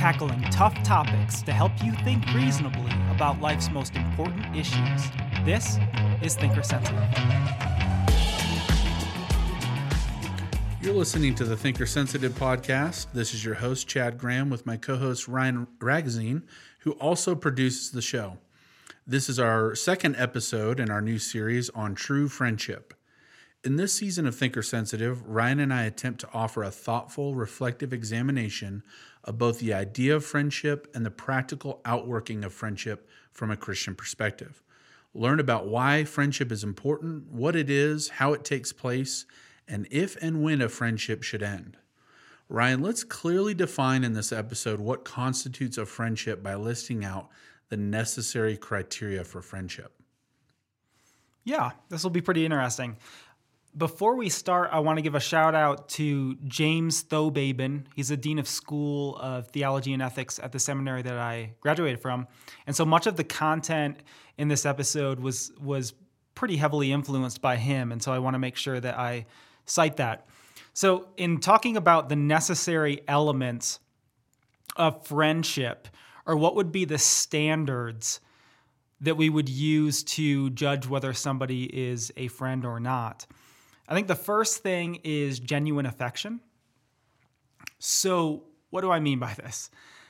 tackling tough topics to help you think reasonably about life's most important issues. This is Thinker Sensitive. You're listening to the Thinker Sensitive podcast. This is your host, Chad Graham, with my co-host, Ryan Ragazine, who also produces the show. This is our second episode in our new series on true friendship. In this season of Thinker Sensitive, Ryan and I attempt to offer a thoughtful, reflective examination of both the idea of friendship and the practical outworking of friendship from a Christian perspective. Learn about why friendship is important, what it is, how it takes place, and if and when a friendship should end. Ryan, let's clearly define in this episode what constitutes a friendship by listing out the necessary criteria for friendship. Yeah, this will be pretty interesting. Before we start, I want to give a shout out to James Thobaben. He's a dean of School of Theology and Ethics at the seminary that I graduated from. And so much of the content in this episode was pretty heavily influenced by him. And so I want to make sure that I cite that. So in talking about the necessary elements of friendship, or what would be the standards that we would use to judge whether somebody is a friend or not, I think the first thing is genuine affection. So what do I mean by this?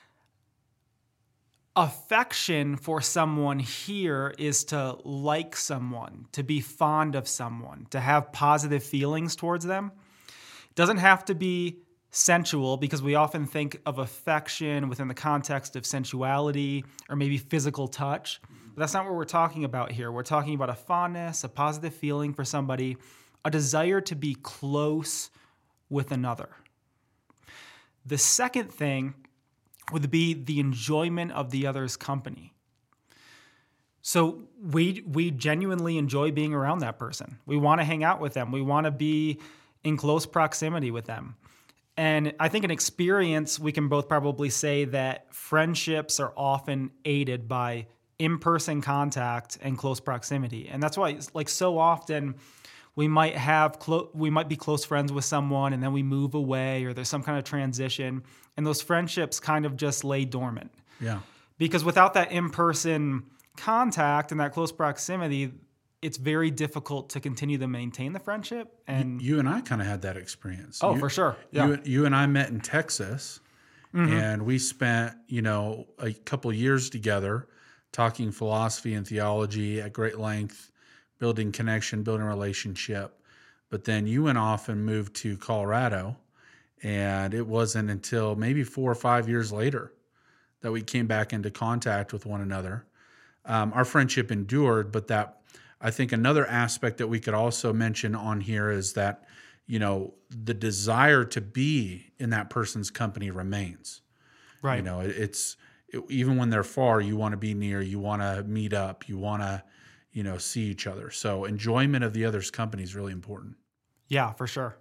Affection for someone here is to like someone, to be fond of someone, to have positive feelings towards them. It doesn't have to be sensual, because we often think of affection within the context of sensuality or maybe physical touch. But that's not what we're talking about here. We're talking about a fondness, a positive feeling for somebody, a desire to be close with another. The second thing would be the enjoyment of the other's company. So we genuinely enjoy being around that person. We want to hang out with them. We want to be in close proximity with them. And I think in experience, we can both probably say that friendships are often aided by in-person contact and close proximity. And that's why, like, so often we might be close friends with someone, and then we move away, or there's some kind of transition, and those friendships kind of just lay dormant. Yeah. Because without that in-person contact and that close proximity, it's very difficult to continue to maintain the friendship. And you and I kind of had that experience. Oh, for sure. Yeah. You and I met in Texas, and we spent, a couple years together talking philosophy and theology at great length, building connection, building relationship. But then you went off and moved to Colorado, and it wasn't until maybe 4 or 5 years later that we came back into contact with one another. Our friendship endured, but I think another aspect that we could also mention on here is that, the desire to be in that person's company remains. Right. Even when they're far, you want to be near, you want to meet up, you want to, see each other. So enjoyment of the other's company is really important. Yeah, for sure.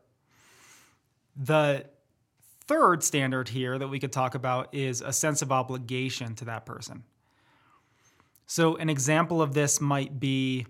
The third standard here that we could talk about is a sense of obligation to that person. So an example of this might be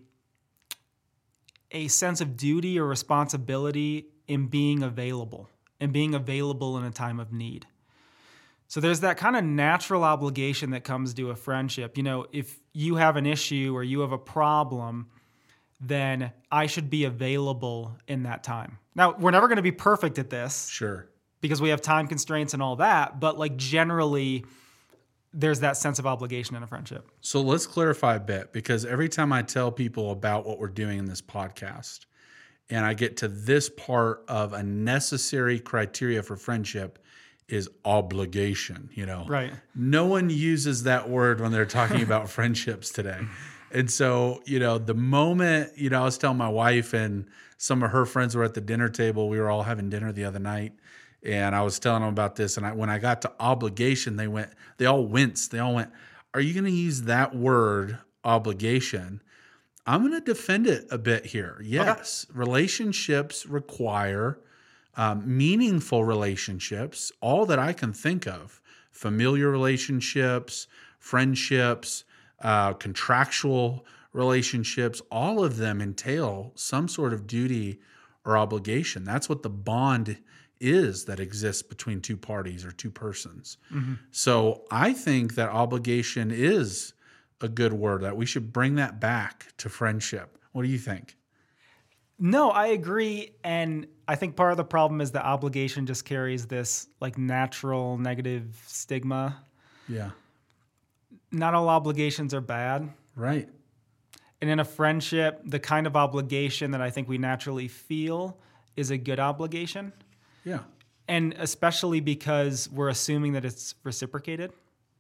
a sense of duty or responsibility in being available in a time of need. So there's that kind of natural obligation that comes to a friendship. If you have an issue or you have a problem, then I should be available in that time. Now, we're never going to be perfect at this. Sure. Because we have time constraints and all that, but generally there's that sense of obligation in a friendship. So let's clarify a bit, because every time I tell people about what we're doing in this podcast, and I get to this part of a necessary criteria for friendship is obligation, Right. No one uses that word when they're talking about friendships today. And so, the moment, I was telling my wife and some of her friends were at the dinner table, we were all having dinner the other night, and I was telling them about this. And when I got to obligation, they all winced. They all went, "Are you going to use that word, obligation?" I'm going to defend it a bit here. Yes, okay. Relationships require meaningful relationships, all that I can think of, familiar relationships, friendships, contractual relationships, all of them entail some sort of duty or obligation. That's what the bond is that exists between two parties or two persons. So I think that obligation is a good word, that we should bring that back to friendship. What do you think? No, I agree. And I think part of the problem is that obligation just carries this like natural negative stigma. Yeah. Not all obligations are bad. Right. And in a friendship, the kind of obligation that I think we naturally feel is a good obligation. Yeah. And especially because we're assuming that it's reciprocated.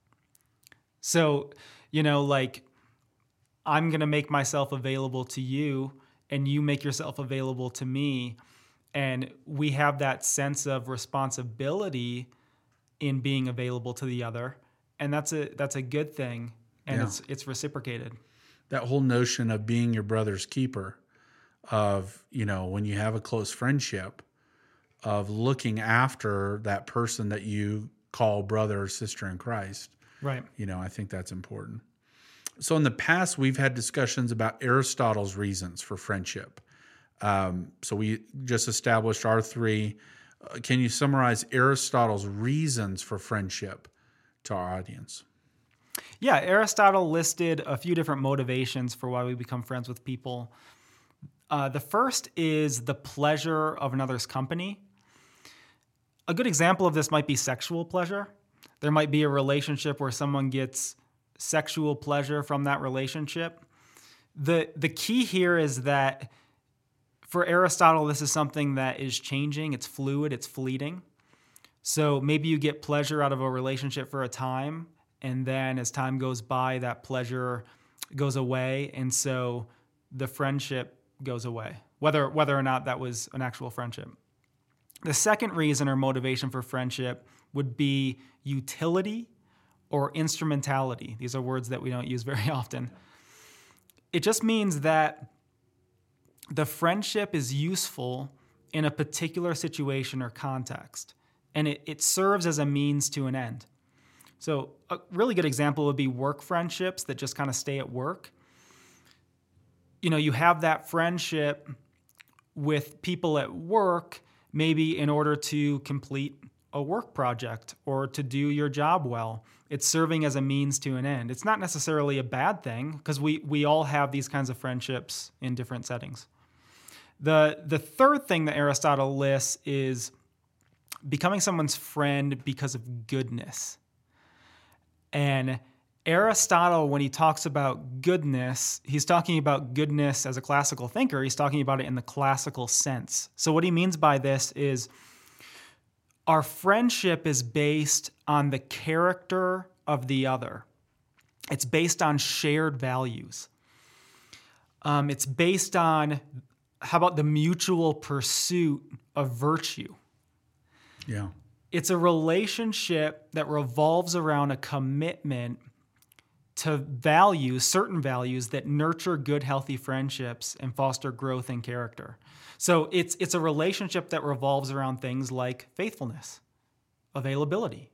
So, like I'm going to make myself available to you and you make yourself available to me. And we have that sense of responsibility in being available to the other. And that's a good thing. And it's reciprocated. That whole notion of being your brother's keeper, of, when you have a close friendship, of looking after that person that you call brother or sister in Christ. Right. I think that's important. So in the past, we've had discussions about Aristotle's reasons for friendship. So we just established our three. Can you summarize Aristotle's reasons for friendship to our audience? Yeah, Aristotle listed a few different motivations for why we become friends with people. The first is the pleasure of another's company. A good example of this might be sexual pleasure. There might be a relationship where someone gets sexual pleasure from that relationship. The key here is that for Aristotle, this is something that is changing. It's fluid. It's fleeting. So maybe you get pleasure out of a relationship for a time, and then as time goes by, that pleasure goes away, and so the friendship goes away, whether or not that was an actual friendship. The second reason or motivation for friendship would be utility or instrumentality. These are words that we don't use very often. It just means that the friendship is useful in a particular situation or context, and it serves as a means to an end. So a really good example would be work friendships that just kind of stay at work. You have that friendship with people at work, maybe in order to complete a work project or to do your job well. It's serving as a means to an end. It's not necessarily a bad thing because we all have these kinds of friendships in different settings. The third thing that Aristotle lists is becoming someone's friend because of goodness. And Aristotle, when he talks about goodness, he's talking about goodness as a classical thinker. He's talking about it in the classical sense. So what he means by this is our friendship is based on the character of the other. It's based on shared values. It's based on, how about the mutual pursuit of virtue? Yeah. It's a relationship that revolves around a commitment to values, certain values that nurture good, healthy friendships and foster growth and character. So it's a relationship that revolves around things like faithfulness, availability,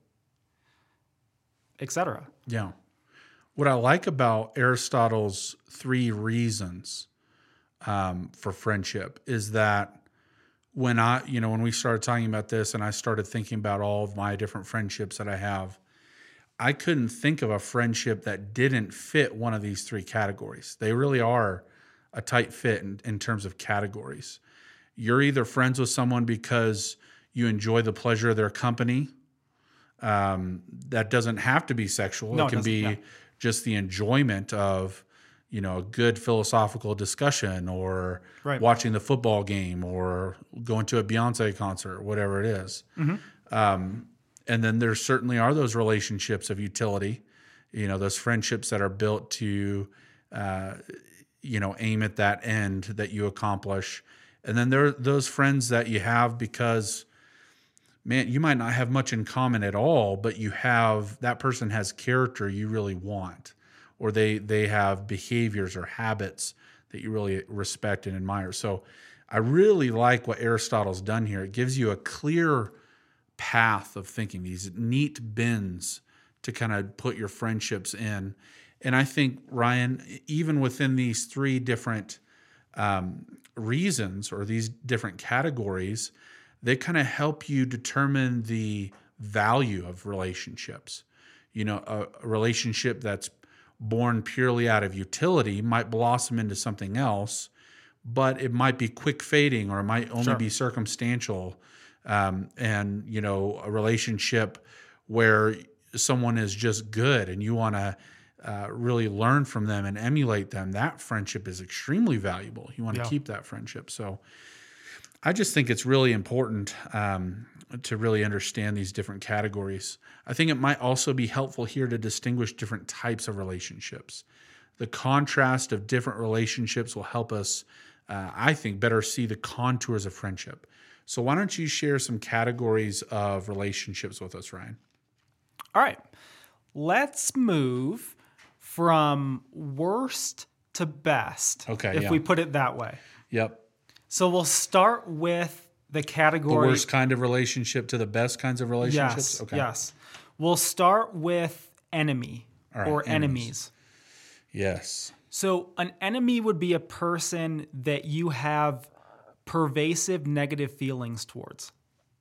etc. Yeah. What I like about Aristotle's three reasons for friendship is that when we started talking about this and I started thinking about all of my different friendships that I have, I couldn't think of a friendship that didn't fit one of these three categories. They really are a tight fit in terms of categories. You're either friends with someone because you enjoy the pleasure of their company. That doesn't have to be sexual. No, it can be just the enjoyment of, a good philosophical discussion or watching the football game or going to a Beyonce concert, whatever it is. Mm-hmm. And then there certainly are those relationships of utility, those friendships that are built to, aim at that end that you accomplish. And then there are those friends that you have because, man, you might not have much in common at all, but that person has character you really want, or they have behaviors or habits that you really respect and admire. So I really like what Aristotle's done here. It gives you a clear path of thinking, these neat bins to kind of put your friendships in. And I think, Ryan, even within these three different reasons or these different categories, they kind of help you determine the value of relationships. A relationship that's born purely out of utility might blossom into something else, but it might be quick fading, or it might only be circumstantial. And, a relationship where someone is just good and you want to really learn from them and emulate them, that friendship is extremely valuable. You want to keep that friendship. So I just think it's really important to really understand these different categories. I think it might also be helpful here to distinguish different types of relationships. The contrast of different relationships will help us, I think, better see the contours of friendship. So why don't you share some categories of relationships with us, Ryan? All right. Let's move from worst to best, if we put it that way. Yep. So we'll start with the category... The worst kind of relationship to the best kinds of relationships? Yes. We'll start with enemy or enemies. Yes. So an enemy would be a person that you have pervasive negative feelings towards.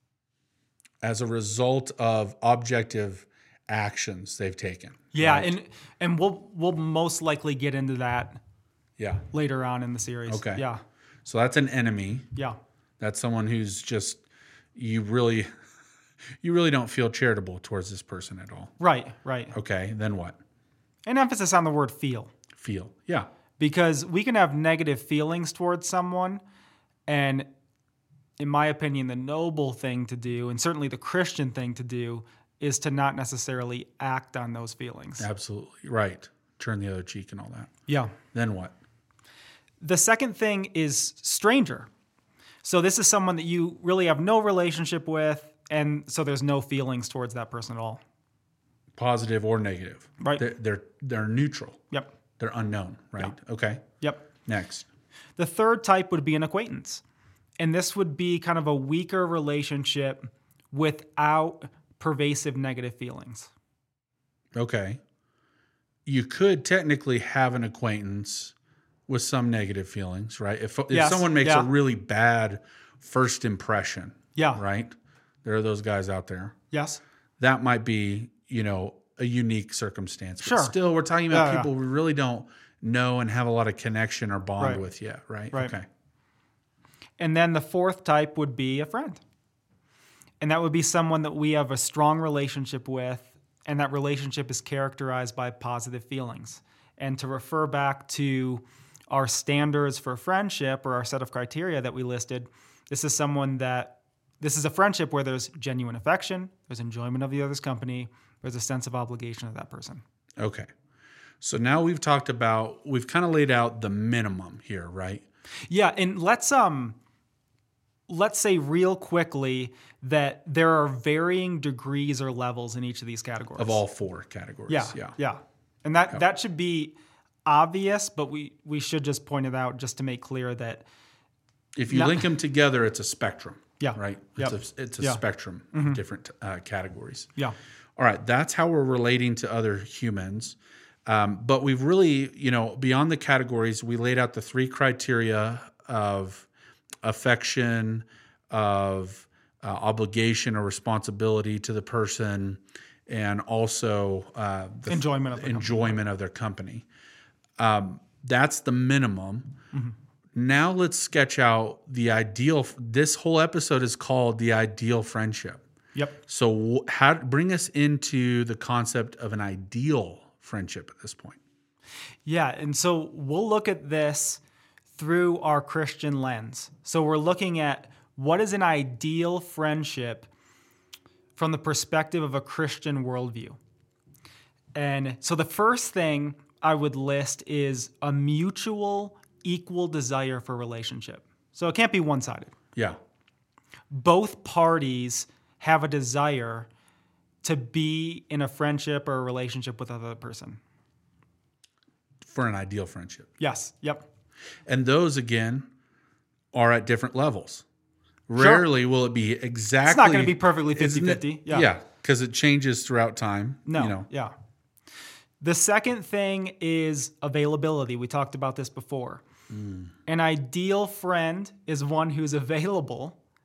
As a result of objective actions they've taken. Yeah, right? and we'll most likely get into that later on in the series. Okay. Yeah. So that's an enemy. Yeah. That's someone who's just you really don't feel charitable towards this person at all. Right. Okay, then what? An emphasis on the word feel. Feel. Yeah. Because we can have negative feelings towards someone, and in my opinion, the noble thing to do, and certainly the Christian thing to do, is to not necessarily act on those feelings. Absolutely. Right. Turn the other cheek and all that. Yeah. Then what? The second thing is stranger. So this is someone that you really have no relationship with, and so there's no feelings towards that person at all. Positive or negative. Right. They're neutral. Yep. They're unknown, right? Yeah. Okay. Yep. Next. The third type would be an acquaintance. And this would be kind of a weaker relationship without pervasive negative feelings. Okay. You could technically have an acquaintance with some negative feelings, right? If someone makes a really bad first impression, right? There are those guys out there. Yes. That might be, a unique circumstance. But sure. Still, we're talking about people we really don't know and have a lot of connection or bond with yet, right? Okay. And then the fourth type would be a friend. And that would be someone that we have a strong relationship with, and that relationship is characterized by positive feelings. And to refer back to our standards for friendship, or our set of criteria that we listed, this is a friendship where there's genuine affection, there's enjoyment of the other's company, there's a sense of obligation of that person. Okay. So now we've kind of laid out the minimum here, right? Yeah, and let's say real quickly that there are varying degrees or levels in each of these categories. Of all four categories. Yeah. And that should be obvious, but we should just point it out just to make clear that if you link them together, it's a spectrum. Yeah. Right? Yep. It's a spectrum of different categories. Yeah. All right. That's how we're relating to other humans. But we've really, beyond the categories, we laid out the three criteria of affection, of obligation or responsibility to the person, and also the enjoyment of their company. That's the minimum. Mm-hmm. Now let's sketch out the ideal. This whole episode is called The Ideal Friendship. Yep. So bring us into the concept of an ideal friendship at this point. Yeah, and so we'll look at this through our Christian lens. So we're looking at what is an ideal friendship from the perspective of a Christian worldview. And so the first thing I would list is a mutual, equal desire for relationship. So it can't be one-sided. Yeah. Both parties have a desire to be in a friendship or a relationship with another person. For an ideal friendship. Yes. Yep. And those, again, are at different levels. Rarely will it be exactly... It's not going to be perfectly 50-50. Yeah, because it changes throughout time. No, yeah. The second thing is availability. We talked about this before. An ideal friend is one who's available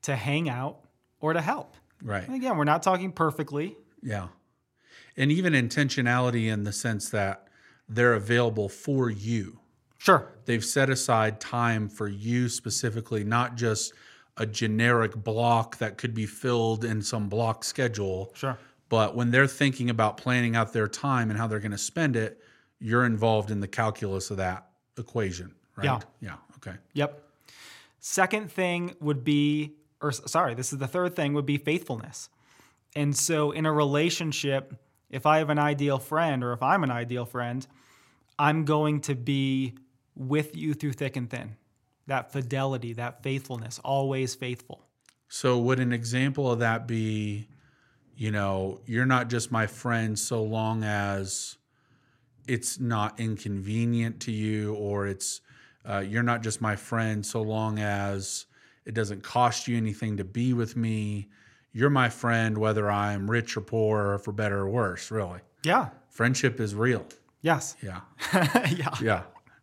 to hang out, or to help. Right. And again, we're not talking perfectly. Yeah. And even intentionality in the sense that they're available for you. Sure. They've set aside time for you specifically, not just a generic block that could be filled in some block schedule. Sure. But when they're thinking about planning out their time and how they're going to spend it, you're involved in the calculus of that equation, right? Yeah. Yeah. Okay. Yep. Second thing would be, this is the third thing, would be faithfulness. And so in a relationship, if I have an ideal friend or if I'm an ideal friend, I'm going to be with you through thick and thin. That fidelity, that faithfulness, always faithful. So would an example of that be, you're not just my friend so long as it's not inconvenient to you, or you're not just my friend so long as it doesn't cost you anything to be with me. You're my friend whether I'm rich or poor, or for better or worse, really. Yeah. Friendship is real. Yes. Yeah. Yeah.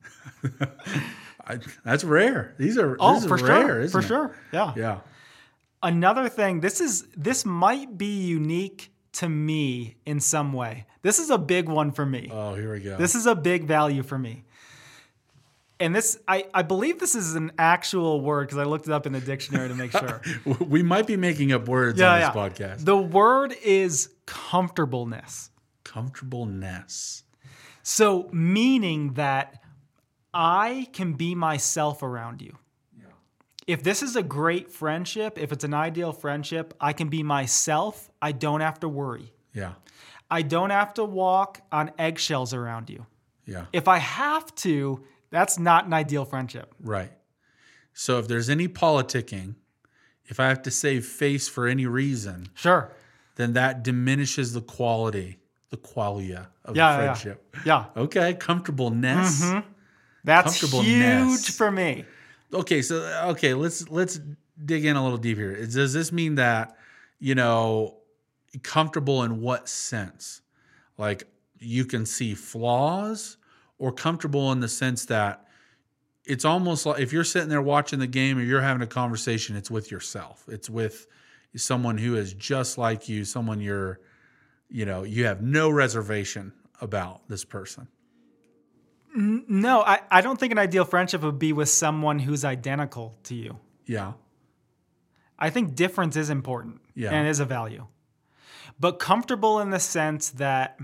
That's rare. This is for rare, sure. isn't For it? sure. Yeah. Yeah. Another thing, this might be unique to me in some way. This is a big one for me. Oh, here we go. This is a big value for me. And this, I believe this is an actual word because I looked it up in the dictionary to make sure. We might be making up words on this podcast. The word is comfortableness. Comfortableness. So meaning that I can be myself around you. Yeah. If this is a great friendship, if it's an ideal friendship, I can be myself. I don't have to worry. Yeah. I don't have to walk on eggshells around you. Yeah. If I have to, that's not an ideal friendship. Right. So if there's any politicking, if I have to save face for any reason, Sure. then that diminishes the qualia of the friendship. Yeah. Okay. Comfortableness. Mm-hmm. That's Comfortableness. huge for me. Okay. So, let's dig in a little deeper. Does this mean that, comfortable in what sense? Like you can see flaws, or comfortable in the sense that it's almost like if you're sitting there watching the game or you're having a conversation, it's with yourself. It's with someone who is just like you, someone you have no reservation about this person. No, I don't think an ideal friendship would be with someone who's identical to you. Yeah. I think difference is important and is a value. But comfortable in the sense that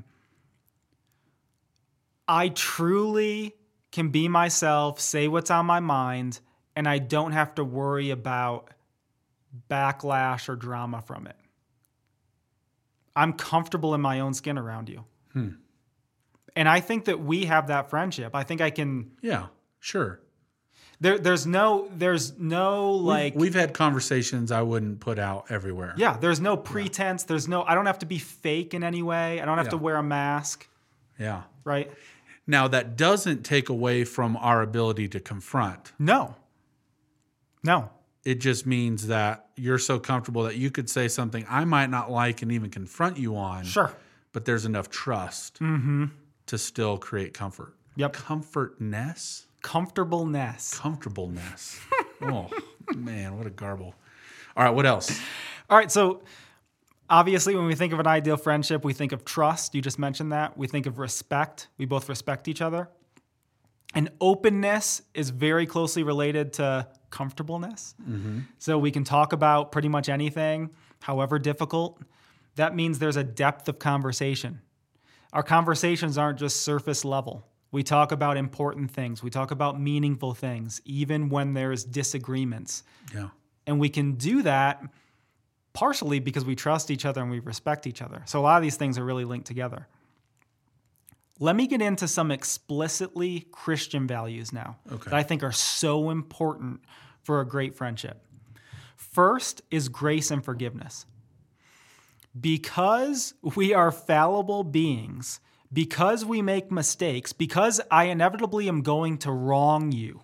I truly can be myself, say what's on my mind, and I don't have to worry about backlash or drama from it. I'm comfortable in my own skin around you. And I think that we have that friendship. I think I can... Yeah, sure. There's no like... We've had conversations I wouldn't put out everywhere. Yeah, there's no pretense. I don't have to be fake in any way. I don't have to wear a mask. Yeah. Right? Now, that doesn't take away from our ability to confront. No. It just means that you're so comfortable that you could say something I might not like and even confront you on. Sure. But there's enough trust to still create comfort. Yep. Comfortableness. Oh, man, what a garble. All right, what else? All right, so obviously when we think of an ideal friendship, we think of trust. You just mentioned that. We think of respect. We both respect each other. And openness is very closely related to comfortableness. So we can talk about pretty much anything, however difficult. That means there's a depth of conversation. Our conversations aren't just surface level. We talk about important things. We talk about meaningful things, even when there's disagreements. Yeah. And we can do that partially because we trust each other and we respect each other. So a lot of these things are really linked together. Let me get into some explicitly Christian values now that I think are so important for a great friendship. First is grace and forgiveness. Because we are fallible beings, because we make mistakes, because I inevitably am going to wrong you,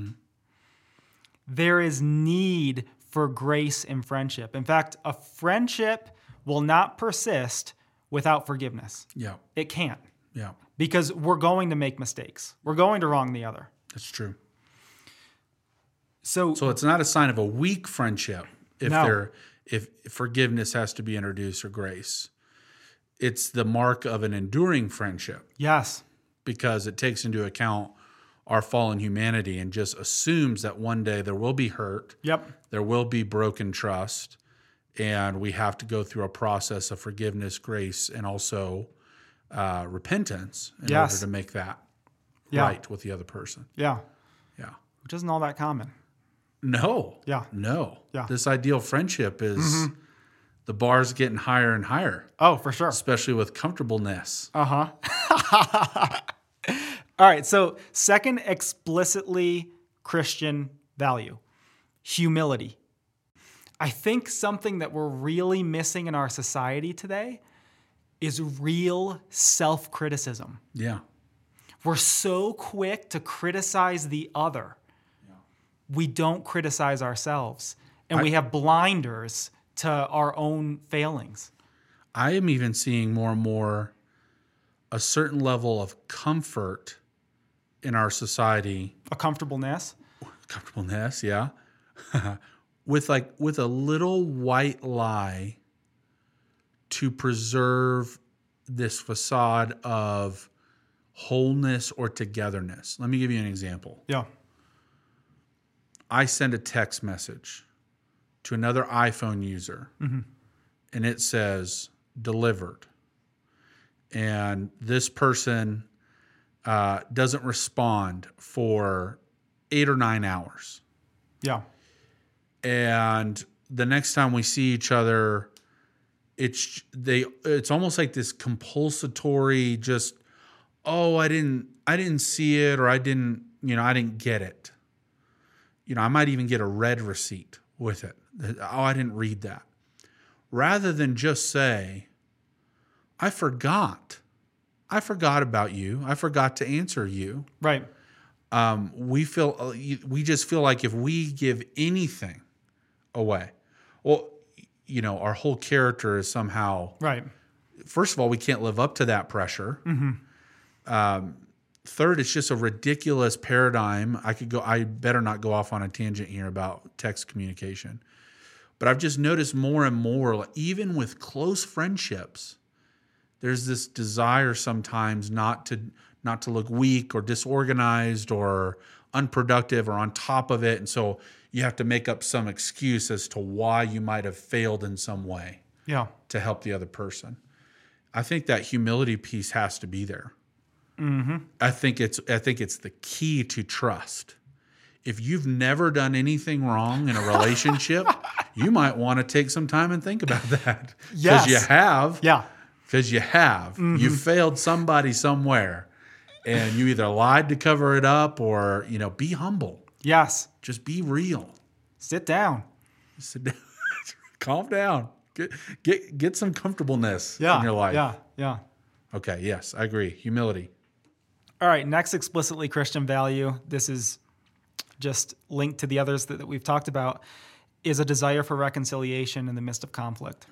there is need for grace in friendship. In fact, a friendship will not persist without forgiveness. Yeah. It can't. Yeah. Because we're going to make mistakes. We're going to wrong the other. That's true. So it's not a sign of a weak friendship if forgiveness has to be introduced or grace. It's the mark of an enduring friendship. Yes. Because it takes into account our fallen humanity and just assumes that one day there will be hurt. Yep. There will be broken trust, and we have to go through a process of forgiveness, grace, and also repentance in order to make that right with the other person. Yeah. Yeah. Which isn't all that common. No. Yeah. No. Yeah. This ideal friendship is the bar's getting higher and higher. Oh, for sure. Especially with comfortableness. Uh-huh. All right. So second explicitly Christian value, humility. I think something that we're really missing in our society today is real self-criticism. Yeah. We're so quick to criticize the other. Yeah. We don't criticize ourselves. And we have blinders to our own failings. I am even seeing more and more a certain level of comfort in our society. A comfortableness. Comfortableness, yeah. with a little white lie to preserve this facade of wholeness or togetherness. Let me give you an example. Yeah. I send a text message to another iPhone user, and it says delivered. And this person doesn't respond for 8 or 9 hours. Yeah. And the next time we see each other, it's almost like this compulsory just, oh, I didn't see it, or I didn't get it. I might even get a red receipt with it. Oh, I didn't read that. Rather than just say, I forgot about you. I forgot to answer you. Right. We just feel like if we give anything away, well, our whole character is somehow right. First of all, we can't live up to that pressure. Third, it's just a ridiculous paradigm. I better not go off on a tangent here about text communication. But I've just noticed more and more, even with close friendships, there's this desire sometimes not to look weak or disorganized or unproductive or on top of it. And so you have to make up some excuse as to why you might have failed in some way to help the other person. I think that humility piece has to be there. I think it's the key to trust. If you've never done anything wrong in a relationship, you might want to take some time and think about that. Yes. Because you have. Yeah. Because you have. You failed somebody somewhere, and you either lied to cover it up or, be humble. Yes. Just be real. Sit down. Sit down. Calm down. Get some comfortableness in your life. Yeah. Okay, yes, I agree. Humility. All right, next explicitly Christian value, this is just linked to the others that we've talked about, is a desire for reconciliation in the midst of conflict.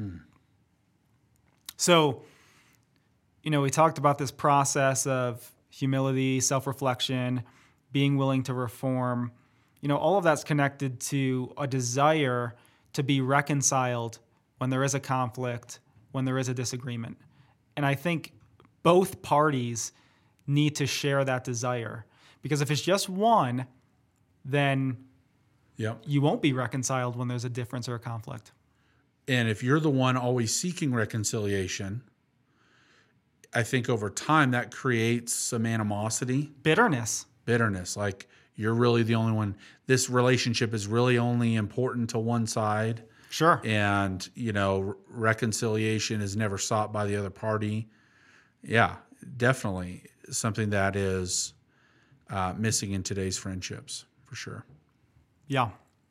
So, we talked about this process of humility, self-reflection, being willing to reform. All of that's connected to a desire to be reconciled when there is a conflict, when there is a disagreement. And I think both parties need to share that desire. Because if it's just one, then you won't be reconciled when there's a difference or a conflict. And if you're the one always seeking reconciliation, I think over time that creates some animosity. Bitterness. Like you're really the only one. This relationship is really only important to one side. Sure. And, reconciliation is never sought by the other party. Yeah, definitely something that is missing in today's friendships, for sure. Yeah.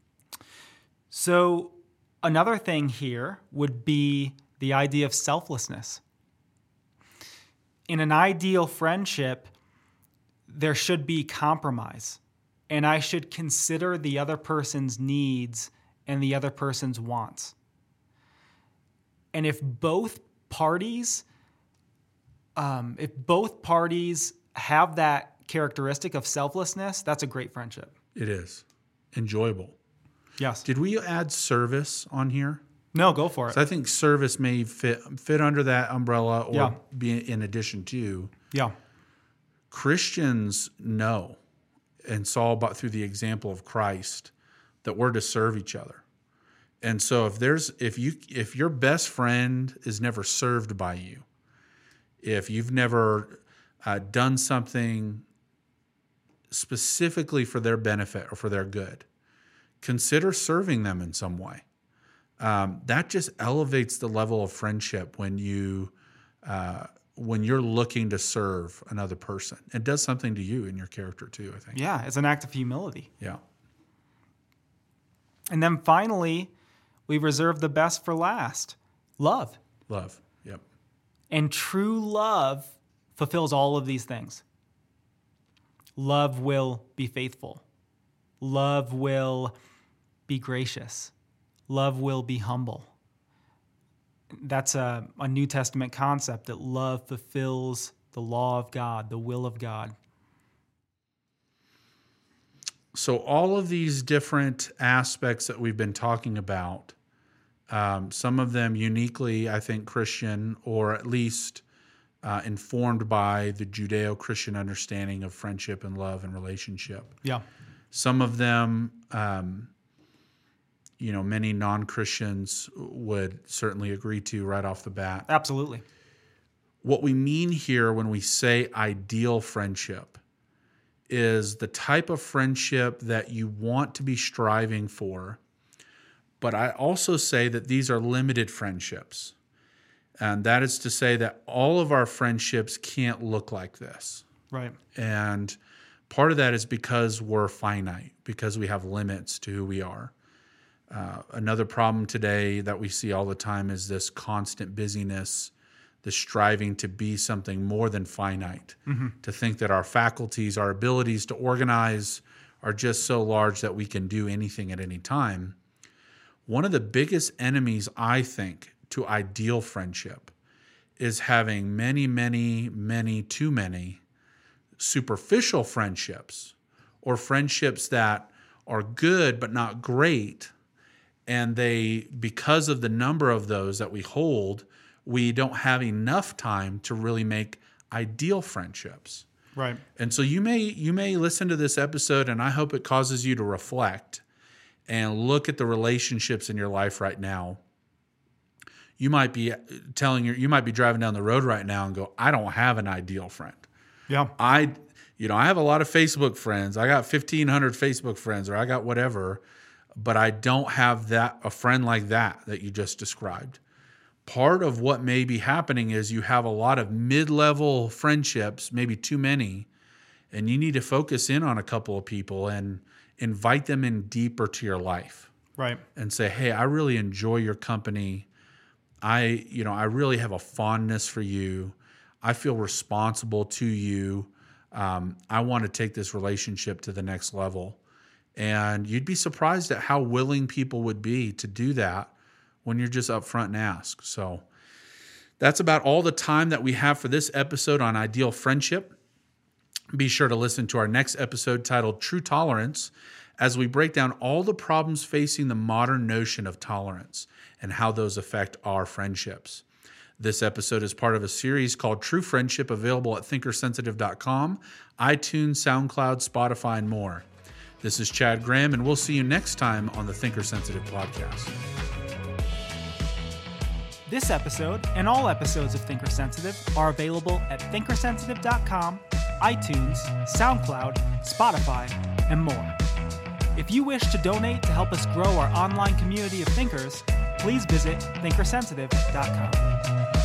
So another thing here would be the idea of selflessness. In an ideal friendship, there should be compromise, and I should consider the other person's needs and the other person's wants. And if both parties have that characteristic of selflessness, that's a great friendship. It is enjoyable. Yes. Did we add service on here? No, go for it. So I think service may fit under that umbrella or Yeah. be in addition to. Yeah. Christians know and saw through the example of Christ that we're to serve each other. And so if your best friend is never served by you, if you've never done something specifically for their benefit or for their good, consider serving them in some way. That just elevates the level of friendship when you're looking to serve another person. It does something to you in your character too, I think. Yeah, it's an act of humility. Yeah. And then finally, we reserve the best for last. Love. Love. Yep. And true love fulfills all of these things. Love will be faithful. Love will be gracious. Love will be humble. That's a New Testament concept, that love fulfills the law of God, the will of God. So all of these different aspects that we've been talking about, some of them uniquely, I think, Christian, or at least informed by the Judeo-Christian understanding of friendship and love and relationship. Yeah. Some of them, many non-Christians would certainly agree to right off the bat. Absolutely. What we mean here when we say ideal friendship is the type of friendship that you want to be striving for. But I also say that these are limited friendships. And that is to say that all of our friendships can't look like this. Right. And part of that is because we're finite, because we have limits to who we are. Another problem today that we see all the time is this constant busyness, the striving to be something more than finite, to think that our faculties, our abilities to organize are just so large that we can do anything at any time. One of the biggest enemies, I think, to ideal friendship is having many, too many superficial friendships, or friendships that are good but not great. And because of the number of those that we hold, we don't have enough time to really make ideal friendships. Right. And so you may listen to this episode, and I hope it causes you to reflect and look at the relationships in your life right now. You might be driving down the road right now and go, I don't have an ideal friend. Yeah. I have a lot of Facebook friends. I got 1,500 Facebook friends, or I got whatever, but I don't have a friend like that you just described. Part of what may be happening is you have a lot of mid-level friendships, maybe too many, and you need to focus in on a couple of people and invite them in deeper to your life. Right. And say, hey, I really enjoy your company. I really have a fondness for you. I feel responsible to you. I want to take this relationship to the next level. And you'd be surprised at how willing people would be to do that when you're just upfront and ask. So that's about all the time that we have for this episode on ideal friendship. Be sure to listen to our next episode titled True Tolerance, as we break down all the problems facing the modern notion of tolerance and how those affect our friendships. This episode is part of a series called True Friendship, available at thinkersensitive.com, iTunes, SoundCloud, Spotify, and more. This is Chad Graham, and we'll see you next time on the Thinker Sensitive Podcast. This episode and all episodes of Thinker Sensitive are available at thinkersensitive.com, iTunes, SoundCloud, Spotify, and more. If you wish to donate to help us grow our online community of thinkers, please visit thinkersensitive.com.